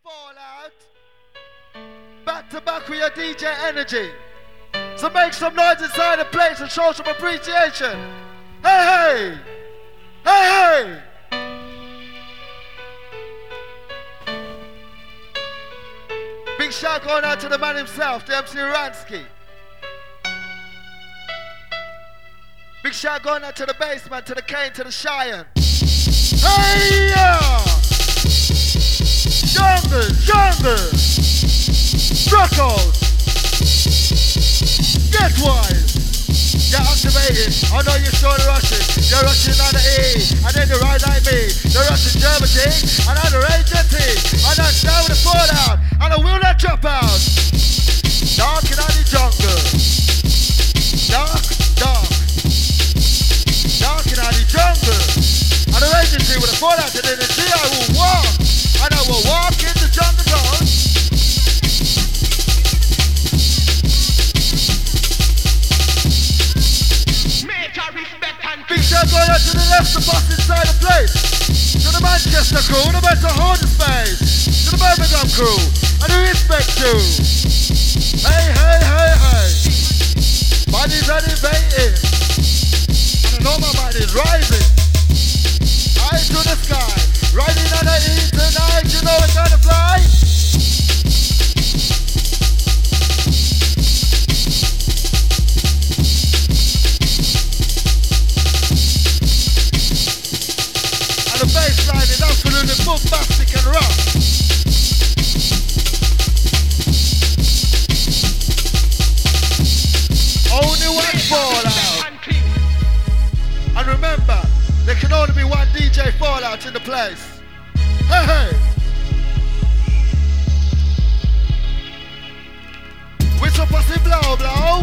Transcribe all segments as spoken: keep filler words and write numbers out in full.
Fallout. Back to back with your D J energy. So make some noise inside the place and show some appreciation. Hey, hey! Hey, hey! Big shout going out to the man himself, the M C Ransky. Big shout going out to the basement, to the Kane, to the Cheyenne. Hey, yeah! Jungle, jungle! Struckles! Get wise! You're activated. I know you're sure the Russian. You're Russian on the E, and then you ride like me. You're Russian Germany, and I'm the Ranger and I'm down with the fallout, and I will not drop out. Dark in the jungle. Dark, dark. Dark in the jungle. And the Ranger with the fallout, and then the G I will walk. And I will walk in the jungle zone. Big shout going out to the left, the boss inside the place. To the Manchester crew, the better hold the space. To the Birmingham crew, and we respect you. Hey, hey, hey, hey. Bodies are invading. And I know my mind is rising. High to the sky. Riding on the E tonight, you know it's gonna fly. And the bass line is absolutely bombastic and rough. Only one Fallout. And remember, there can only be one D J Fallout in the place. Hey, hey! Whistle pussy blow, blow.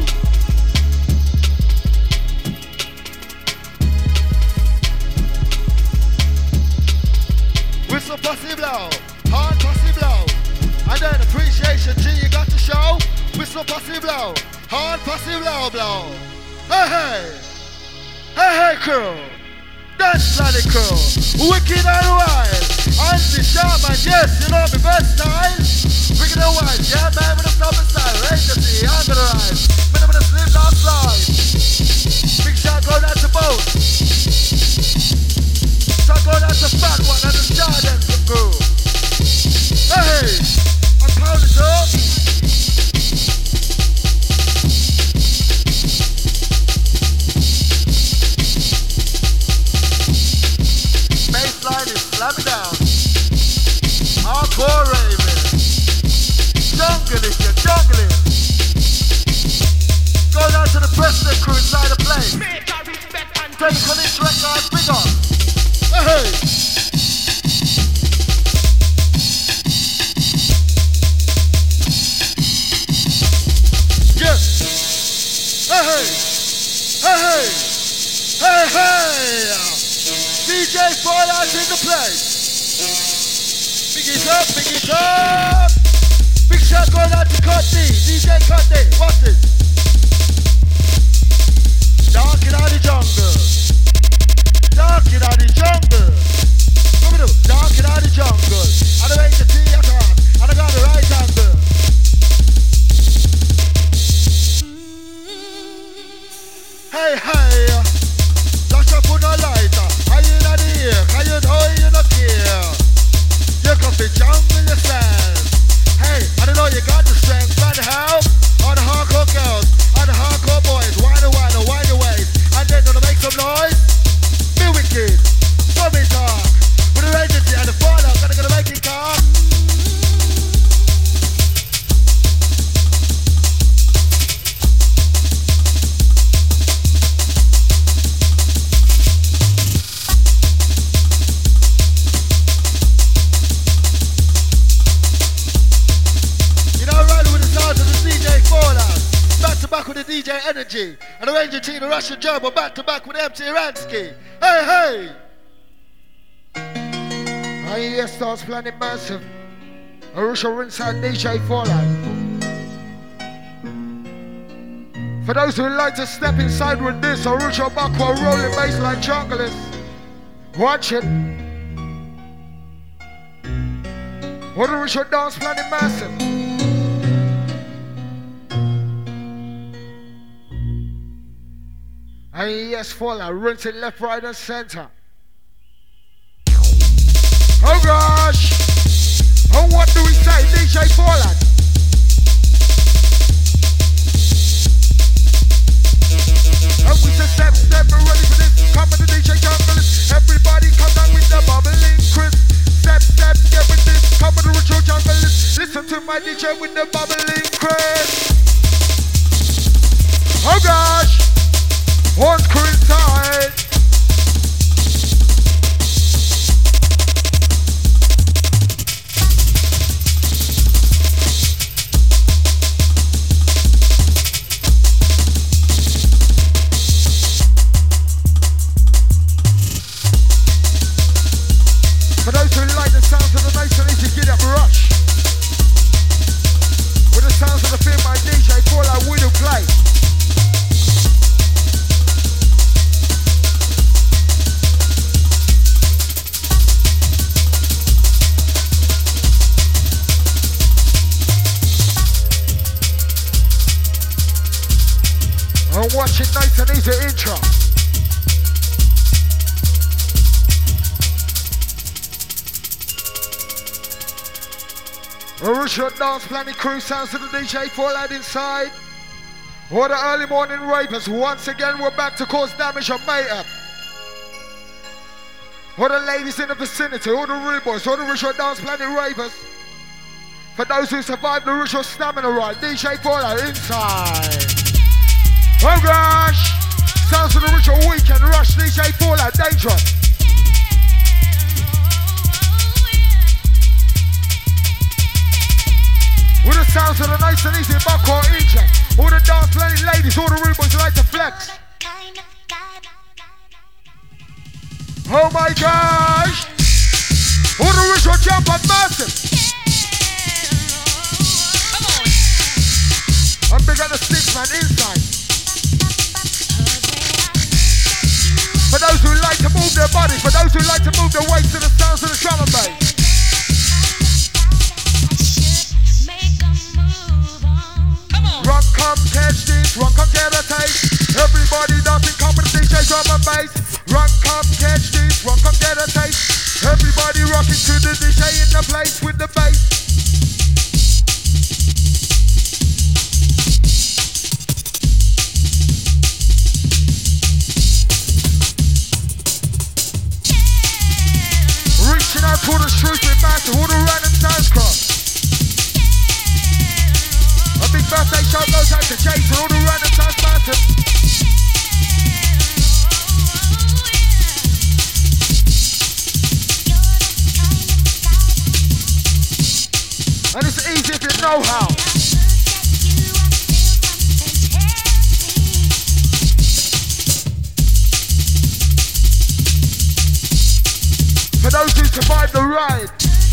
Whistle pussy blow. Hard pussy blow. And then appreciation G you got to show. Whistle pussy blow. Hard pussy blow, blow. Hey, hey! Hey, hey, crew! Dance planet crew! Wicked and wild! Andy Sharman, yes, you know me best style! Wicked and wild, yeah, man, with a stubborn style. Agency, under the rise. Man, with a slim down slide. Big shout going out to both. Shout going out to Fat One and the Chardon crew. Hey! I'm pounding up. Bassline is slamming down. Hardcore raving. Jungling, you're jungling. Go down to the Preston crew inside the place. Take Collins record, big on. Hey! Yes! Hey, hey! Hey, hey! Hey, hey! D J Fallout in the place. Big it up, big it up. Big shot going out to Cut D. D J Cut D. What's this? Dark in the jungle. Dark in the jungle. Come on, dark in the jungle. And I make the T attack. And I got the right angle. Hey, hey. Flash up on a lighter. High in the air. Can you know you don't care? You can be jungle yourself. Hey, I don't know you got the strength and the help. All the hardcore girls, all the hardcore boys. Wide and wide and wide away. And then gonna make some noise. Be wicked. Show me talk. With the agency and the Fallout, gonna gonna make it talk. Back to back with the D J Energy and the Ranger team, the Russian German, back to back with M C Ransky. Hey, hey! I hear stars planning massive. Arusha Rinside D J Fallout. For those who like to step inside with this, Arusha back while rolling bassline junglers. Watch it. What the Richard Dance Planet Massive. And yes, Fallout, rinsing left, right, and center. Oh gosh! Oh, what do we say, D J Fallout? And we say step, step, we're ready for this. Come with the D J Junglist. Everybody come down with the bubbling crisp. Step, step, get with this. Come with the ritual Junglist. Listen to my D J with the bubbling crisp. Oh gosh! One's crew inside. For those who like the sounds of the nice and easy, get up, rush. With the sounds of the film, my D J Fallout will play. And watch it nice and easy intro. Original Dance Planet crew sounds to the D J Fallout inside. All the early morning ravers, once again we're back to cause damage and mayhem. All the ladies in the vicinity, all the rude boys, all the Original Dance Planet ravers. For those who survived the Original Stamina Ride, D J Fallout inside. Oh gosh! Sounds of the Ritual Weekend Rush, D J Fallout, dangerous. With the sounds of the nice and easy buckhorn inject. All the dance planet ladies, all the rude boys like to flex. Oh my gosh! All the Ritual jump on massive. I'm big at the six man inside. For those who like to move their body, for those who like to move their weight to the sounds of the drum and bass. Run, come, catch this, run, come, get a taste. Everybody dancing, come with the D J drum and bass. Run, come, catch this, run, come, get a taste. Everybody rocking to the D J in the place with the bass. Reaching out to the streets with massive, all the random sounds cross. A big birthday shout goes out to Jason, all the random sounds massive. And it's easy if you know how. For those who survived the ride.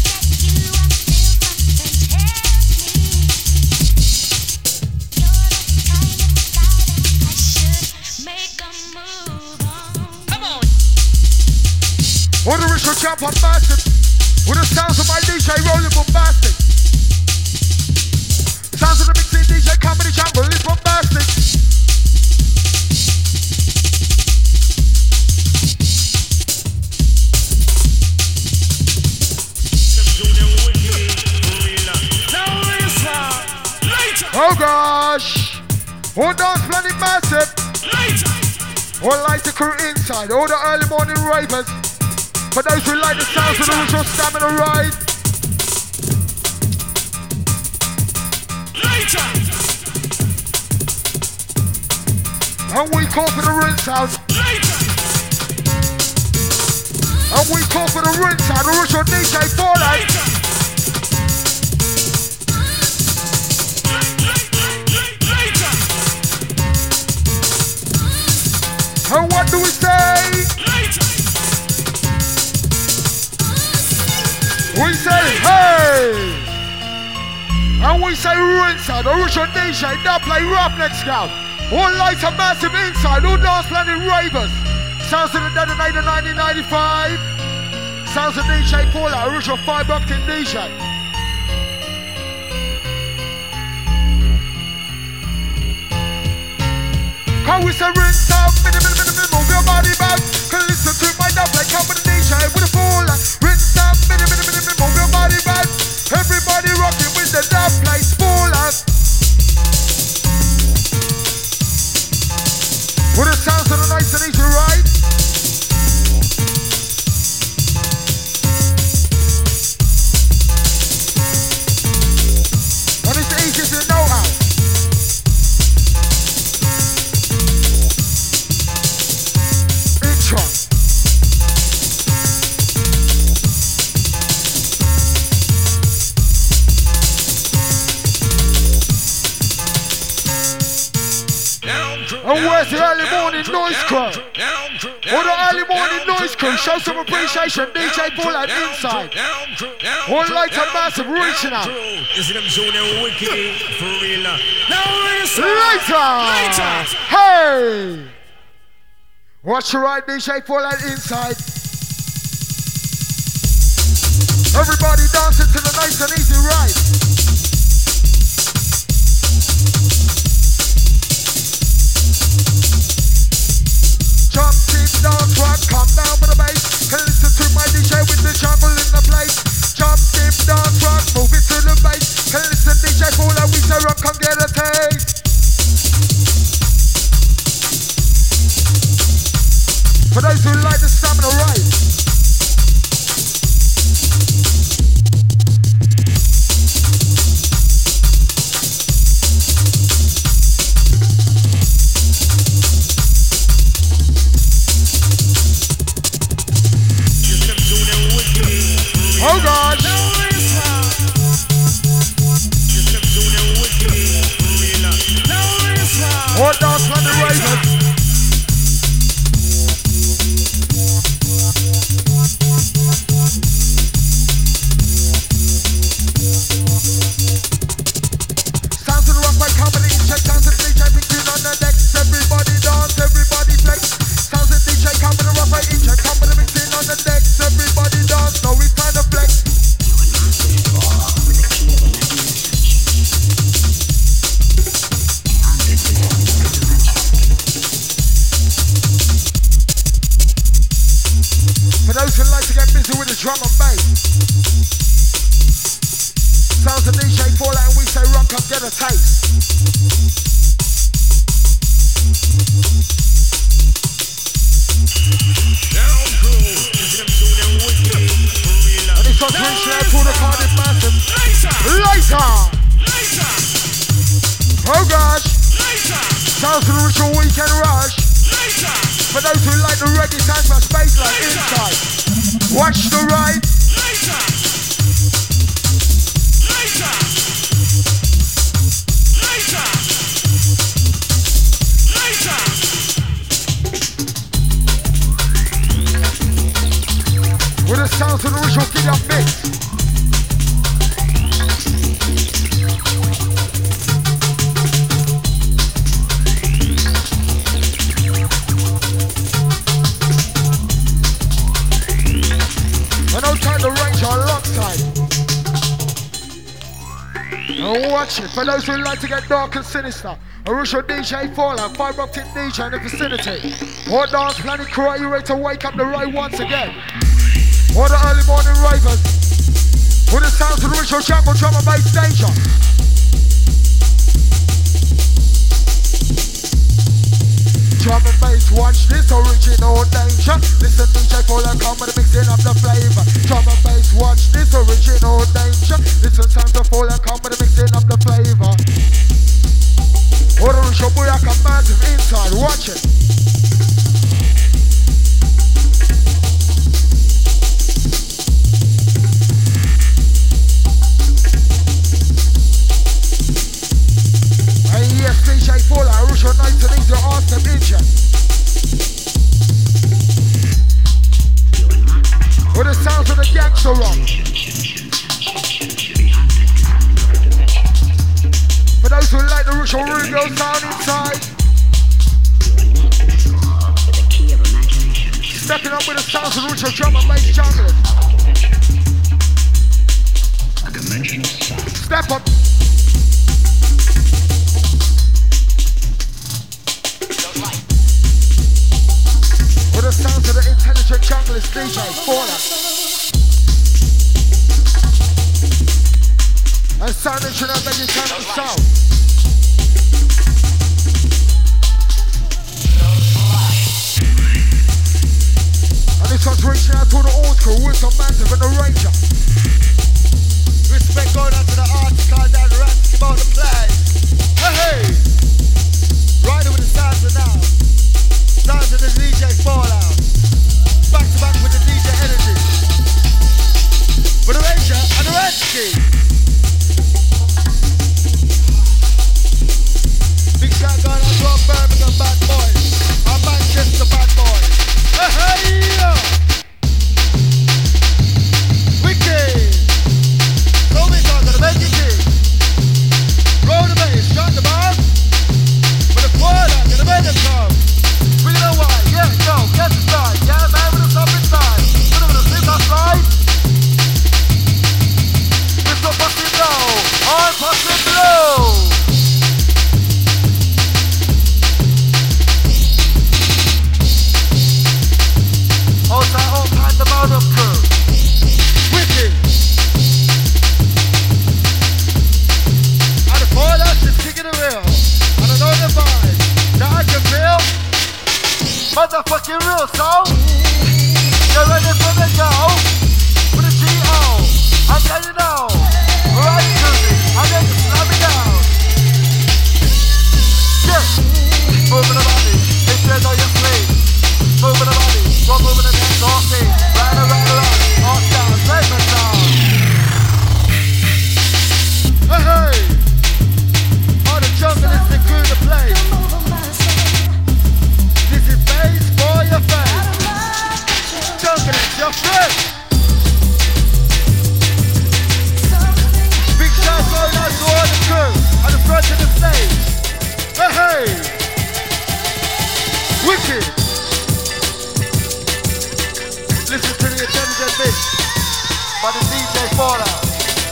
All the ritual jump on massive. With the sounds of my D J rolling bombastic. Sounds of the mixing D J comedy jungle is bombastic. Oh gosh! All dance planet massive. All lighter crew inside. All the early morning ravers. For those who like the sounds of the Ritual Stamina Ride. And we call for the rinse out. And we call for the rinse out. The Ritual D J Fallout. And what do we say? We say hey! And we say inside, the Ritual D J, now play Roughneck Scout. All lights are massive inside, all dance planet ravers. Sounds of the detonator nineteen ninety-five. Sounds of D J Fallout, Ritual five octane D J. How we say rinse out, minute, minute, minute, minute, move your body back. Can listen to my dub like come with the D J with a fool. Rinse out, minute, minute, minute, minute, move your body back. Everybody rocking with the dub place full up. With the sounds of the nice and easy ride. And it's the easiest to know how. Intro. And where's the early morning noise crew? Or the early morning noise crew? Show some appreciation. D J Fallout inside. One light and massive reaching out. Later. Hey. Watch your right, D J Fallout inside. Everybody dancing to the nice and easy ride. Jump, deep, dance, rock, come down with the bass. Can listen to my D J with the jungle in the place. Jump, deep, dance, rock, move it to the bass. Can listen D J Fallout, we say rock, come get a taste. For those who like the stamina right. Oh God! What dance on the Ravens? Sounds of the rock by company, check sounds of D J mixing on the decks. Everybody dance, everybody flex. Sounds of D J company, rock by each check company mixing on the decks. Everybody dance, now it's time to flex. For those who like to get busy with the drum and bass, sounds of D J Fallout and we say rock up, get a taste. And it's on Twitch there, pull the card in massive. Later! Oh gosh! Sounds of the ritual weekend rush. For those who like the reggae sounds my space like inside. Watch the ride. With the sounds of the ritual kid up mix. The range alongside. And watch it for those who like to get dark and sinister. Original D J Fallout, fiber optic D J in the vicinity. Or dance planet crew, are you ready to wake up the right once again? Or the early morning ravers. With the sounds of the original jungle drum and bass danger. Drum and bass, watch this original danger. Listen D J Fallout, come with the mixing up the flavor. Drum and bass, watch this original danger. Listen sounds of Fallout, come with the mixing up the flavor. Or the original booyaka massive inside, watch it. And yes, D J Fallout, original nights and easy awesome engine. With the sounds of the gangster rock. For those who like the ritual Rugo sound inside. Stepping up with the sounds of the ritual drum and bass junglers. Step up. D J Fallout. And sound instrument that you can't sound. And this one's reaching out to the old school with some massive and the Ranger. Respect going out to the article down the rats about the play. Hey, hey! Riding with the sounds of now. Sounds of the D J Fallout. Back to back with the D J energy. For the Ranger and the Ransky. Big shout going out to our Birmingham bad boys. Our Manchester bad boys. Hey, hey! Wicked! So we talk to the Benji. Roll the bass, shot the bomb. For the Fallout, to the Benji come. We know why, yeah, yo, get the start. Yeah, man, with the stuff inside. Put it with the sleep outside. It's so fucking low. All fucking low. Outside, all kind of mountain crew. Wicked. And the Fallout is kicking the real. And I know the vibe. Now I can feel. Motherfucking real soul. You ready for the go? With a G O. And then you know. Right music. And then you slam it down. Yeah. Moving the body. If you know your sleep. Moving the body. Go moving the hands off me. Right around, around. Off down. Segment down. Hey, hey. All the jungle is the crew to play. This is bass for your face. Jungle is your friend. Big shout going out to all the crew at the front of the stage. Hey, hey. Wicked. Listen to the intelligent mix by the D J Fallout.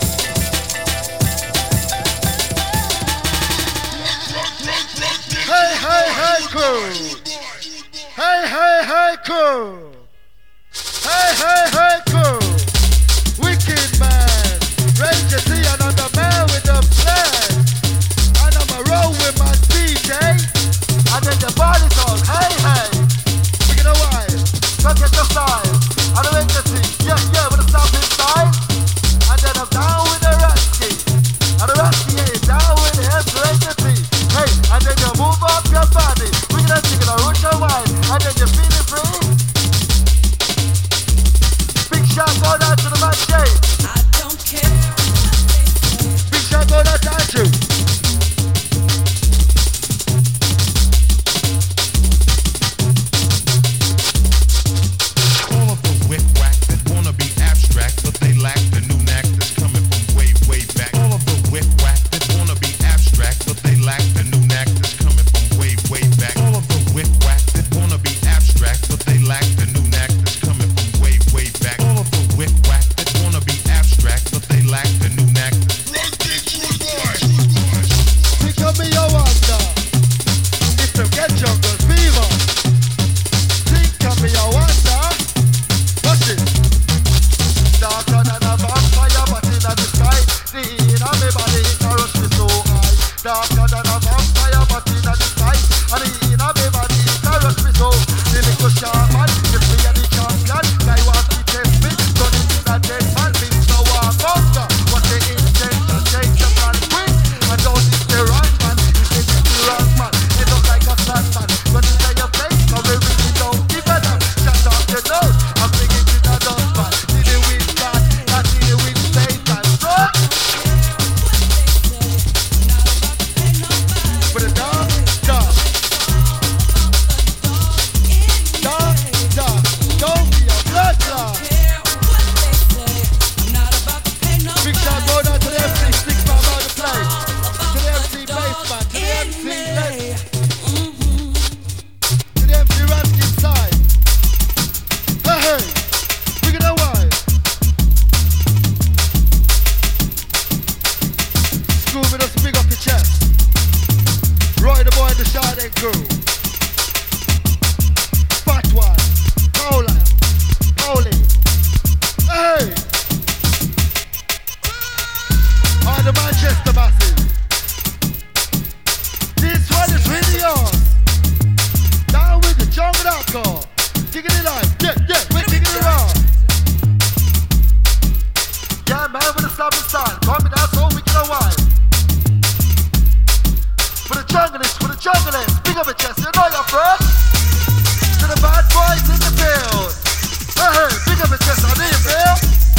Hey, hey, hey, crew. Hey, hey, hey, crew. Hey, hey, hey, crew. Wicked man. Ranger T and I'm the man with the plan. And I'm a roll with my D J. And then the body talk. Hey, hey. You know why? Look at the style. And the Ranger T. Yeah, yeah, with the stamp inside. And then I'm down with the Ransky. And the Ransky is down with the Ranger T. Hey, and then you move up your body. We're gonna take it a root your wine. And then you feel it free. bad man with a slapping style. Call me that so we can wild. For the junglers, for the junglers, big up a chest, you know your friend. To the bad boys in the field. Hey, hey, big up a chest, I need you, feel.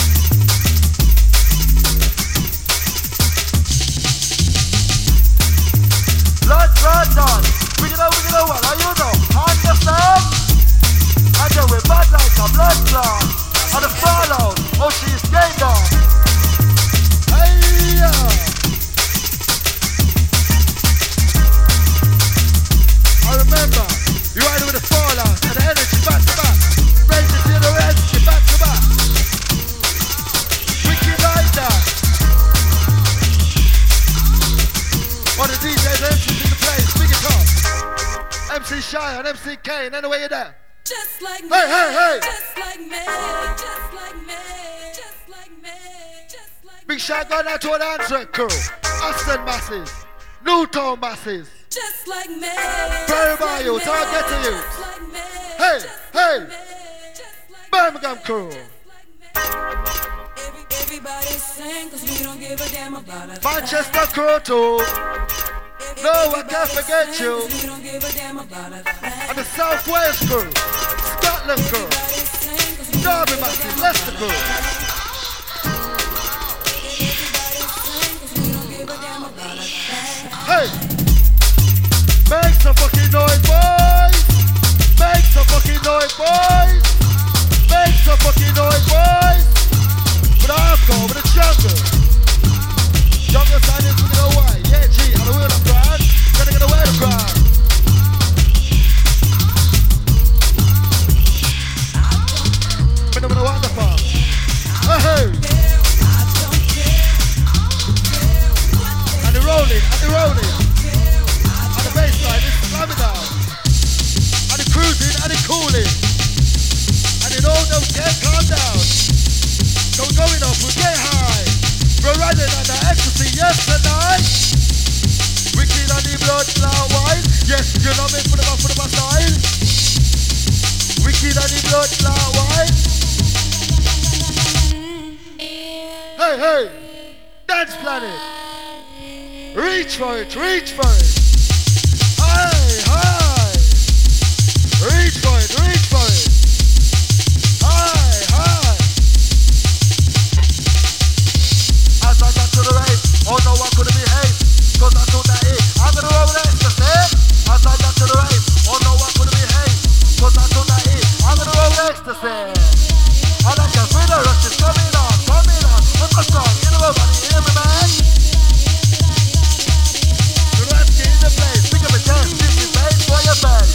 Blood, blood, done. Bring it out, bring it out, how you know? Understand? And then we're bad like a blood clot. And the follow, oh she is game on. Hey, yeah. I remember, you riding with the fallout and the energy back to back. Raise it to the energy back to back. Wicked like that. All the D Js, M Cs in the place, big it up. M C Shy and M C K, and anyway you're there. Just like me, hey, hey, hey. Just like me, just like me, just like me, just like me. Big shout going out to an Antwerp crew, Aston masses, Newtown masses. Just like me. Prairie Bayou, so I'll get to you. Hey, hey, Birmingham crew. Everybody sing, cause we don't give a damn about it. Manchester crew too. No, I can't forget you. We don't give a damn about it. And the South Wales crew, Scotland crew, Derby masses, Leicester crew. Hey. Make some fucking noise, boys! Make some fucking noise, boys! Make some fucking noise, boys! For the hardcore, for the jungle. Jungle standing for the away. Yeah, G, on the wheel of brand. Gonna get away the crowd. Phenomenal wonderful. Hey! And the rolling, and the rolling. Baseline is slamming down. And the cruising and the cooling. And it all don't get calm down. So we're going up, we get high. We're riding on the ecstasy, yes tonight. Wicked on the blood clot wine. Yes, you know me, put them up, put them aside. Wicked on the blood clot wine. Hey, hey, Dance Planet. Reach for it, reach for it. Hi, hi. Reach for it, reach for it. Hi, hi. As I got to the race, oh no, I couldn't behave. Cause I thought that it, I'm gonna roll the ecstasy. As I got to the race, oh no, I couldn't behave. Cause I thought that it, I'm gonna roll the ecstasy. I like a feel the rush is coming on, coming on. What's the song? You know everybody hear me, man? The rest in the place, pick up a chance, this is bass for your face.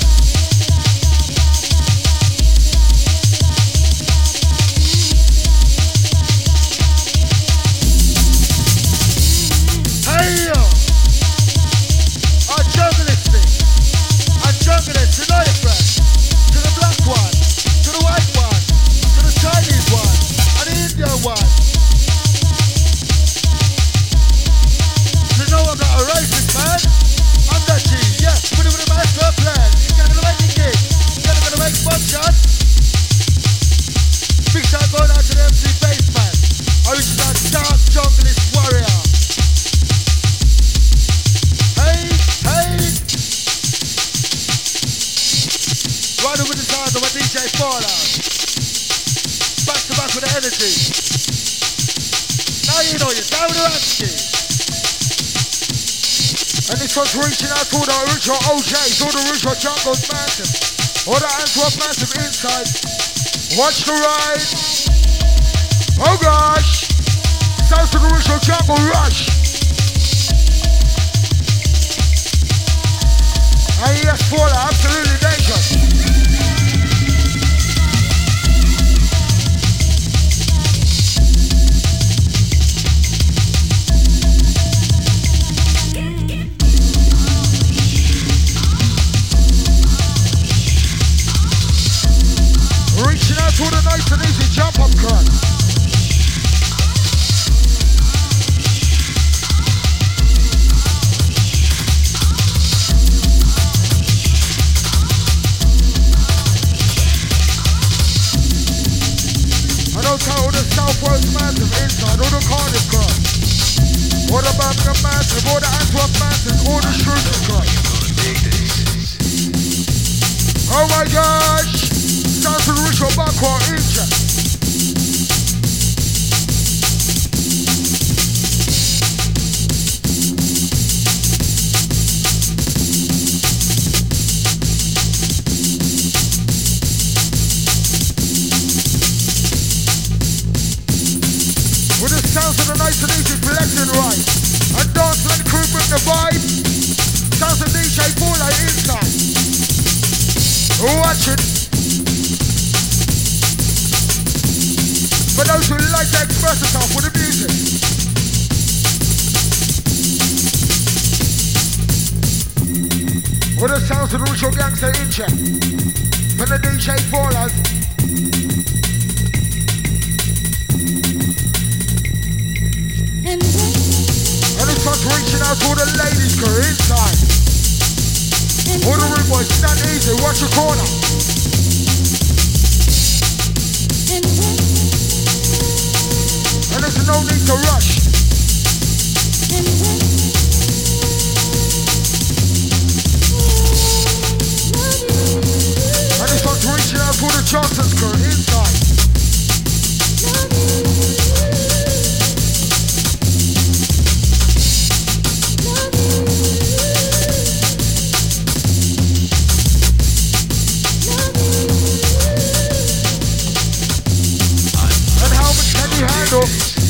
Hey yo! Our junglist thing. Our junglist, you know your friend. To the black one, to the white one, to the Chinese one, and the Indian one. You know I'm not a racist, man. I'm that G, yeah, put it with a master plan. You're gonna make it gig, you're gonna make fun shots. Big shout going out to the M C Bassman, original dark junglist warrior. Hey, hey. Riding with the sound of a D J Fallout. Back to back with the energy. Now you know you're down with the Ransky. And this one's reaching out to all the original O Js, all the original Jungles Massive, all the Antwerp Massive inside. Watch the ride. Oh gosh. Sounds to the original Jungle Rush. And yes, Fallout, absolutely dangerous. Reaching out to all the nice and easy jump up crowd. inside, all the Cardiff girls. All the Birmingham massive, all the Antwerp massive, all the Shrewsbury girls. Oh my gosh! Sounds to the ritual backward inch. With the sounds of the nice and easy collecting right. And dance like the crew bring the vibe. Sounds of D J Paula inside. Watch it. For those who like to express themselves with the music. With the sounds of the ritual gangster in check. For the D J Paulas. And this one's reaching out to all the ladies crew inside. All the rude boys, stand easy, watch your corner. And there's no need to rush. And this one's reaching out to all the Johnson's crew inside. And how much can you handle?